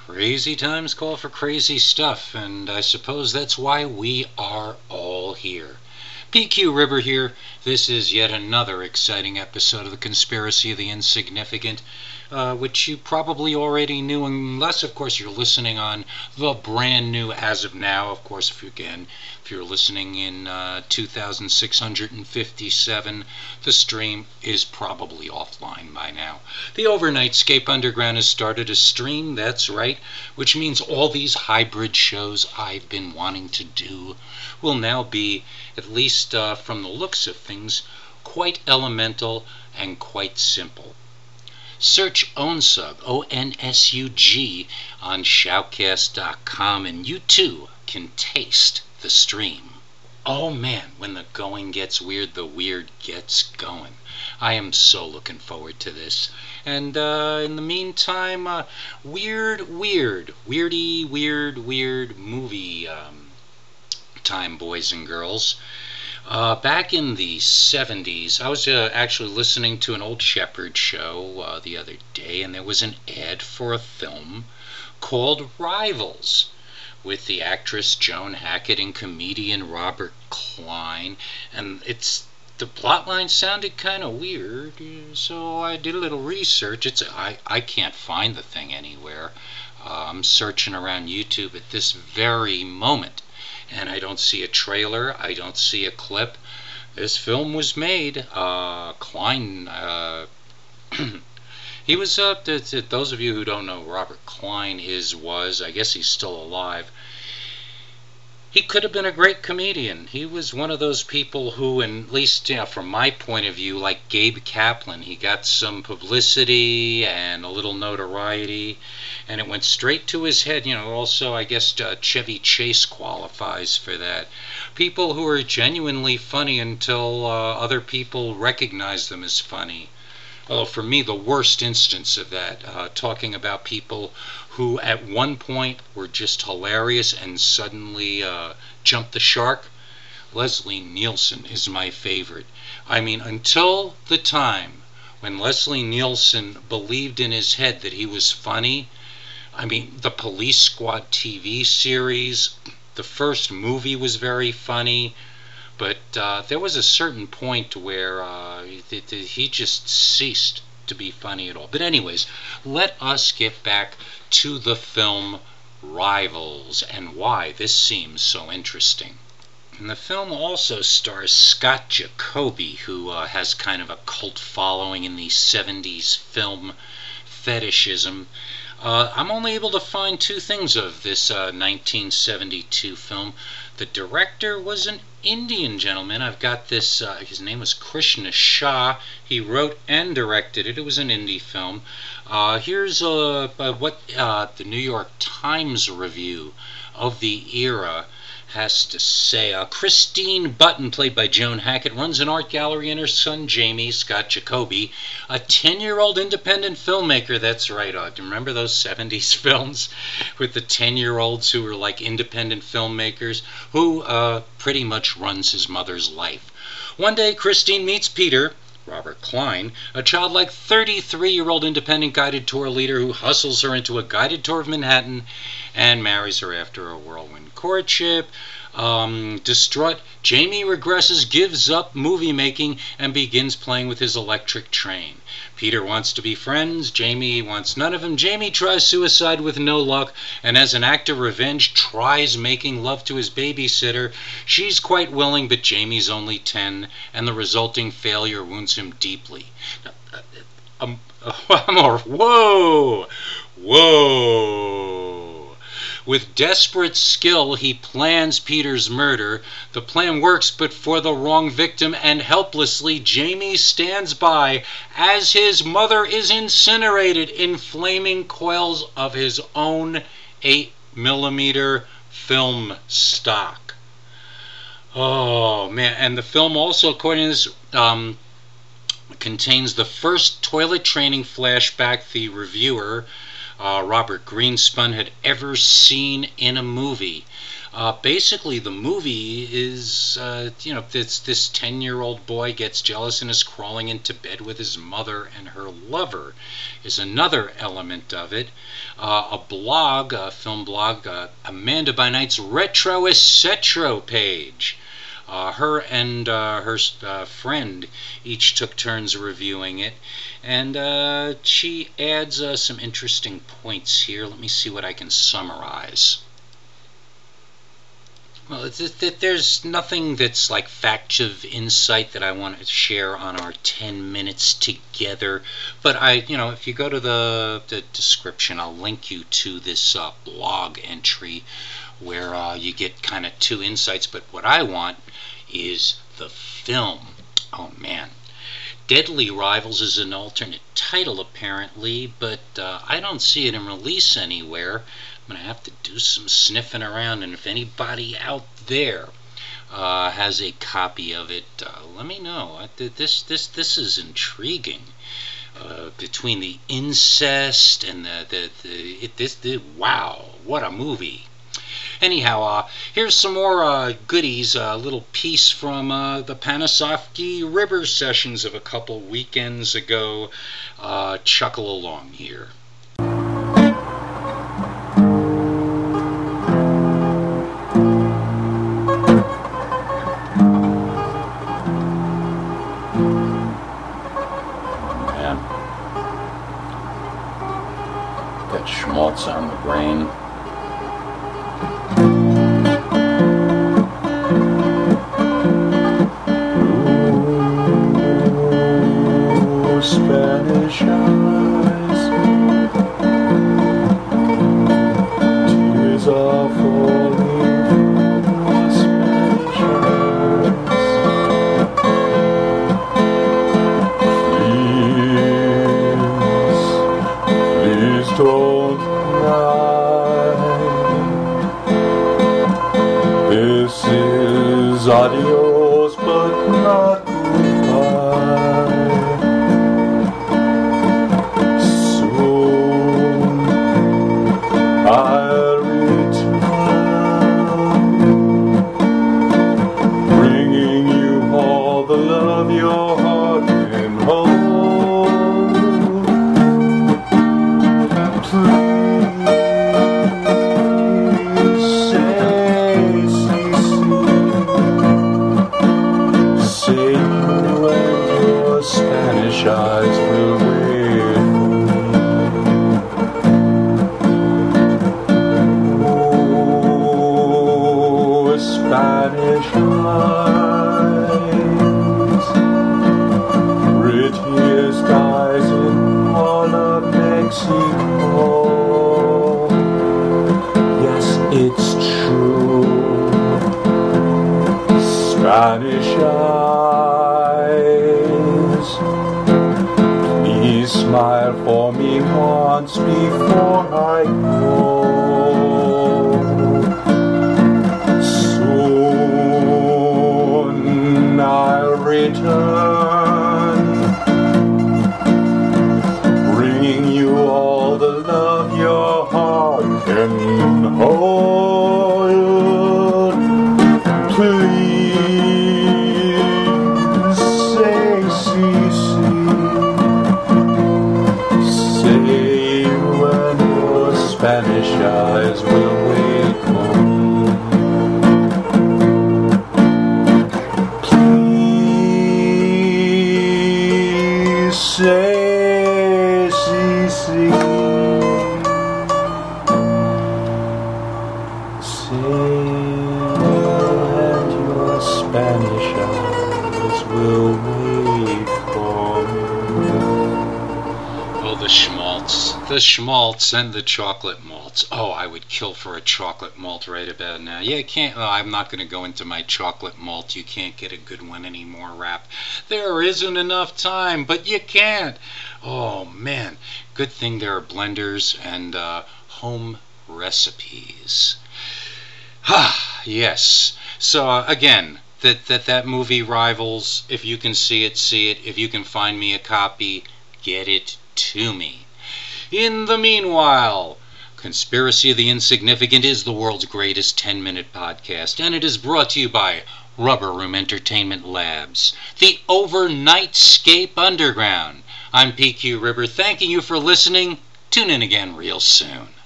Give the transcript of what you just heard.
Crazy times call for crazy stuff, and I suppose that's why we are all here. PQ River here. This is yet another exciting episode of The Conspiracy of the Insignificant, which you probably already knew, unless, of course, you're listening on the brand new, as of now, of course, if you're listening in 2657, the stream is probably offline by now. The Overnightscape Underground has started a stream, that's right, which means all these hybrid shows I've been wanting to do will now be, at least from the looks of things, quite elemental and quite simple. Search ONSUG, ONSUG, on shoutcast.com, and you too can taste the stream. Oh man, when the going gets weird, the weird gets going. I am so looking forward to this. And in the meantime, weird movie time, boys and girls. Back in the 70s, I was actually listening to an Old Shepherd show the other day, and there was an ad for a film called Rivals, with the actress Joan Hackett and comedian Robert Klein, and the plotline sounded kind of weird, so I did a little research. I can't find the thing anywhere. I'm searching around YouTube at this very moment, and I don't see a trailer, I don't see a clip. This film was made. Klein, he was, those of you who don't know who Robert Klein was, I guess he's still alive. He could have been a great comedian. He was one of those people who, at least from my point of view, like Gabe Kaplan, he got some publicity and a little notoriety, and it went straight to his head. Also, I guess Chevy Chase qualifies for that. People who are genuinely funny until other people recognize them as funny. Although for me, the worst instance of that, talking about people who at one point were just hilarious and suddenly jumped the shark, Leslie Nielsen is my favorite. I mean, until the time when Leslie Nielsen believed in his head that he was funny, I mean, the Police Squad TV series, the first movie was very funny, but there was a certain point where he just ceased to be funny at all. But anyways, let us get back to the film Rivals and why this seems so interesting. And the film also stars Scott Jacoby, who has kind of a cult following in the 70s film fetishism. I'm only able to find two things of this 1972 film. The director was an Indian gentleman. I've got this, his name was Krishna Shah. He wrote and directed it. It was an indie film. Here's what the New York Times review of the era has to say. Christine Button, played by Joan Hackett, runs an art gallery, and her son Jamie, Scott Jacoby, a 10-year-old independent filmmaker. That's right. Do you remember those 70s films with the 10-year-olds who were like independent filmmakers, who pretty much runs his mother's life? One day, Christine meets Peter, Robert Klein, a childlike 33-year-old independent guided tour leader who hustles her into a guided tour of Manhattan and marries her after a whirlwind courtship. Distraught, Jamie regresses, gives up movie making, and begins playing with his electric train. Peter wants to be friends. Jamie wants none of him. Jamie tries suicide with no luck, and as an act of revenge tries making love to his babysitter. She's quite willing, but Jamie's only 10, and the resulting failure wounds him deeply. Whoa! With desperate skill, he plans Peter's murder. The plan works, but for the wrong victim, and helplessly, Jamie stands by as his mother is incinerated in flaming coils of his own 8mm film stock. Oh, man. And the film also, according to this, contains the first toilet training flashback. The reviewer Robert Greenspun had ever seen in a movie. Basically, the movie is, this 10-year-old boy gets jealous and is crawling into bed with his mother and her lover is another element of it. A blog, a film blog, Amanda by Night's Retro Etcetera page. Her and her friend each took turns reviewing it, and she adds some interesting points here. Let me see what I can summarize. Well, there's nothing that's like factive insight that I want to share on our 10 minutes together. But if you go to the description, I'll link you to this blog entry where you get kind of two insights. But what I want is the film. Oh man. Deadly Rivals is an alternate title apparently, but I don't see it in release anywhere. I'm going to have to do some sniffing around, and if anybody out there has a copy of it, let me know. This is intriguing. Between the incest and wow, what a movie. Anyhow, here's some more goodies, a little piece from the Panasoffkee River sessions of a couple weekends ago. Chuckle along here. Man, got schmaltz on the brain. Spanish eyes, tears are falling from your Spanish eyes. Please don't cry. This is adios, but not goodbye. I'll return, bringing you all the love your heart can hold. Please say, say you and your Spanish eyes will wait. Spanish eyes, prettiest eyes in all of Mexico. Yes, it's true. Spanish eyes, please smile for me once before I go. I'll return, bringing you all the love your heart can hold. Please say, say when your Spanish eyes will wait for me. Say, say, and your Spanish eyes will wait for me. Oh, the schmaltz and the chocolate malts. Oh, I would kill for a chocolate malt right about now. Yeah, I'm not going to go into my chocolate malt. You can't get a good one anymore rap. There isn't enough time, but you can't. Oh, man. Good thing there are blenders and home recipes. Yes. So, again, that movie Rivals, if you can see it, see it. If you can find me a copy, get it to me. In the meanwhile, Conspiracy of the Insignificant is the world's greatest 10-minute podcast, and it is brought to you by Rubber Room Entertainment Labs, the Overnightscape Underground. I'm PQ River, thanking you for listening. Tune in again real soon.